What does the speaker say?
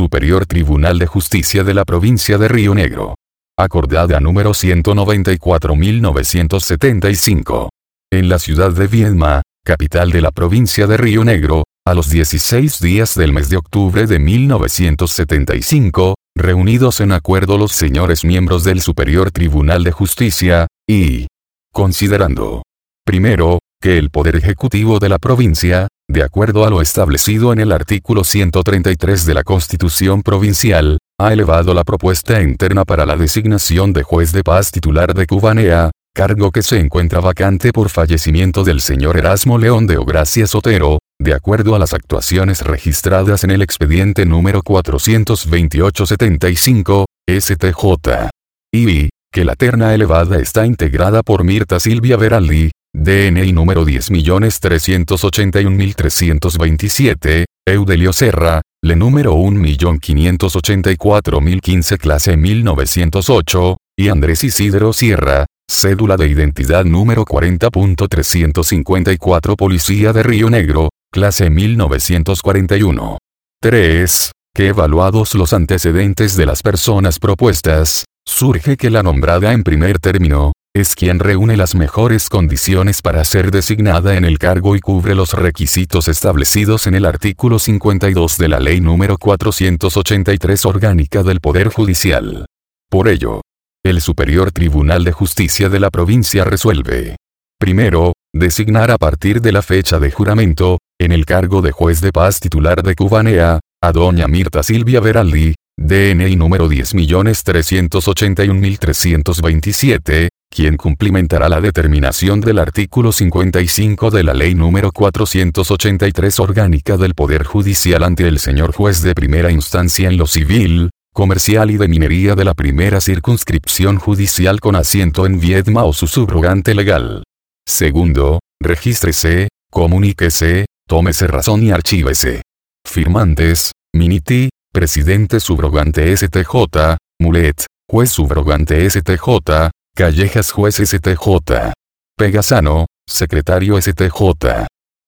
Superior Tribunal de Justicia de la Provincia de Río Negro. Acordada número 194.975. En la ciudad de Viedma, capital de la provincia de Río Negro, a los 16 días del mes de octubre de 1975, reunidos en acuerdo los señores miembros del Superior Tribunal de Justicia, y considerando, primero, que el Poder Ejecutivo de la provincia, de acuerdo a lo establecido en el artículo 133 de la Constitución Provincial, ha elevado la propuesta interna para la designación de juez de paz titular de Cubanea, cargo que se encuentra vacante por fallecimiento del señor Erasmo León de Ogracia Sotero, de acuerdo a las actuaciones registradas en el expediente número 428-75, STJ. Y que la terna elevada está integrada por Mirta Silvia Veraldi, DNI número 10.381.327, Eudelio Serra, le número 1.584.015 clase 1908, y Andrés Isidro Sierra, cédula de identidad número 40.354 Policía de Río Negro, clase 1941. 3. Que evaluados los antecedentes de las personas propuestas, surge que la nombrada en primer término, es quien reúne las mejores condiciones para ser designada en el cargo y cubre los requisitos establecidos en el artículo 52 de la Ley número 483 Orgánica del Poder Judicial. Por ello, el Superior Tribunal de Justicia de la provincia resuelve: primero, designar a partir de la fecha de juramento, en el cargo de juez de paz titular de Cubanea, a doña Mirta Silvia Veraldi, DNI número 10.381.327, quien cumplimentará la determinación del artículo 55 de la Ley número 483 Orgánica del Poder Judicial ante el señor juez de primera instancia en lo civil, comercial y de minería de la primera circunscripción judicial con asiento en Viedma o su subrogante legal. Segundo, regístrese, comuníquese, tómese razón y archívese. Firmantes: Miniti, presidente subrogante STJ, Mulet, juez subrogante STJ, Callejas juez STJ. Pegasano, secretario STJ.